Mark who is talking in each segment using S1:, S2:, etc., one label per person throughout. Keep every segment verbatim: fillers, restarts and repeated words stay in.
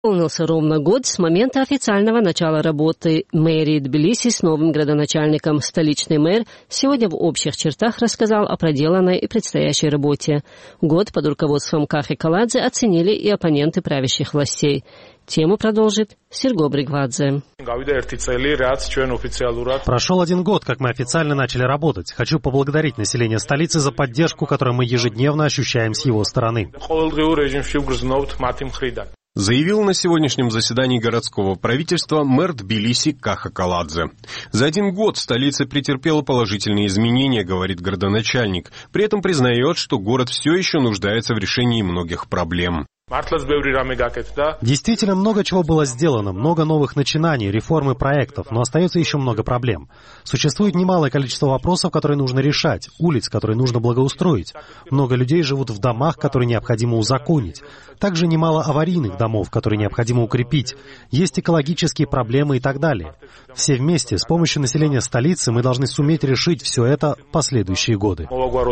S1: Исполнился ровно год с момента официального начала работы мэрии Тбилиси с новым градоначальником. Столичный мэр сегодня в общих чертах рассказал о проделанной и предстоящей работе. Год под руководством Кахи Каладзе оценили и оппоненты правящих властей. Тему продолжит Серго Бригвадзе.
S2: Прошел один год, как мы официально начали работать. Хочу поблагодарить население столицы за поддержку, которую мы ежедневно ощущаем с его стороны.
S3: Заявил на сегодняшнем заседании городского правительства мэр Тбилиси Каха Каладзе. За один год столица претерпела положительные изменения, говорит городоначальник. При этом признает, что город все еще нуждается в решении многих проблем.
S2: Действительно, много чего было сделано, много новых начинаний, реформ и проектов, но остается еще много проблем. Существует немалое количество вопросов, которые нужно решать, улиц, которые нужно благоустроить. Много людей живут в домах, которые необходимо узаконить. Также немало аварийных домов, которые необходимо укрепить. Есть экологические проблемы и так далее. Все вместе, с помощью населения столицы, мы должны суметь решить все это в последующие годы.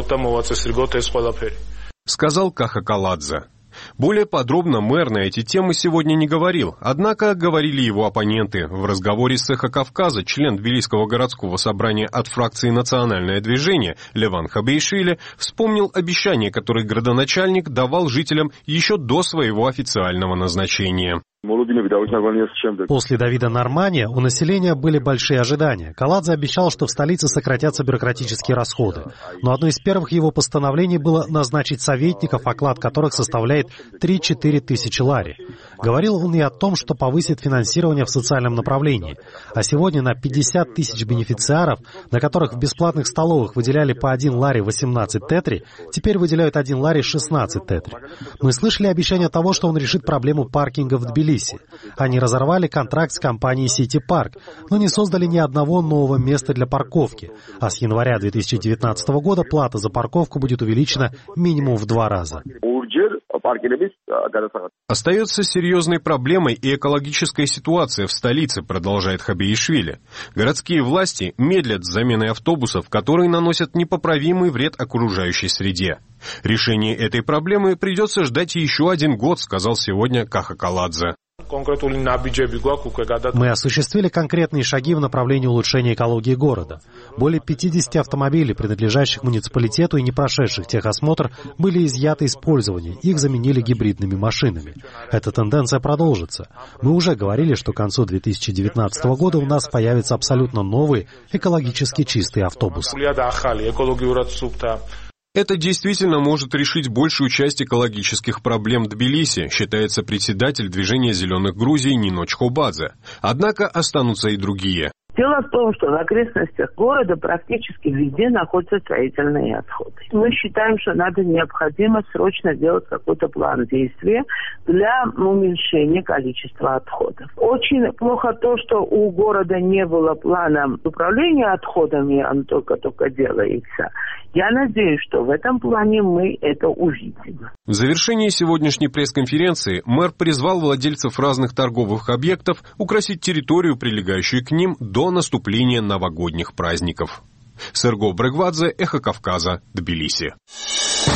S3: Сказал Каха Каладзе. Более подробно мэр на эти темы сегодня не говорил, однако говорили его оппоненты. В разговоре с «Эхо Кавказа» член Тбилисского городского собрания от фракции «Национальное движение» Леван Хабейшвили вспомнил обещания, которые градоначальник давал жителям еще до своего официального назначения.
S2: После Давида Нормания у населения были большие ожидания. Каладзе обещал, что в столице сократятся бюрократические расходы. Но одно из первых его постановлений было назначить советников, оклад которых составляет три-четыре тысячи лари. Говорил он и о том, что повысит финансирование в социальном направлении. А сегодня на пятьдесят тысяч бенефициаров, на которых в бесплатных столовых выделяли по один лари восемнадцать тетри, теперь выделяют один лари шестнадцать тетри. Мы слышали обещание того, что он решит проблему паркинга в Тбилиси. Они разорвали контракт с компанией City Park, но не создали ни одного нового места для парковки. А с января две тысячи девятнадцатого года плата за парковку будет увеличена минимум в два раза.
S3: Остается серьезной проблемой и экологическая ситуация в столице, продолжает Хабейшвили. Городские власти медлят с заменой автобусов, которые наносят непоправимый вред окружающей среде. Решение этой проблемы придется ждать еще один год, сказал сегодня Каха Каладзе.
S2: Мы осуществили конкретные шаги в направлении улучшения экологии города. Более пятьдесят автомобилей, принадлежащих муниципалитету и не прошедших техосмотр, были изъяты из использования. Их заменили гибридными машинами. Эта тенденция продолжится. Мы уже говорили, что к концу две тысячи девятнадцатого года у нас появятся абсолютно новые экологически чистые автобусы.
S3: Это действительно может решить большую часть экологических проблем Тбилиси, считается председатель движения «Зеленых Грузий» Нино Чхобадзе. Однако останутся и другие.
S4: Дело в том, что в окрестностях города практически везде находятся строительные отходы. Мы считаем, что надо необходимо срочно делать какой-то план действия для уменьшения количества отходов. Очень плохо то, что у города не было плана управления отходами, он только-только делается. Я надеюсь, что в этом плане мы это увидим.
S3: В завершении сегодняшней пресс-конференции мэр призвал владельцев разных торговых объектов украсить территорию, прилегающую к ним, до наступления новогодних праздников. Серго Бригвадзе, Эхо Кавказа, Тбилиси.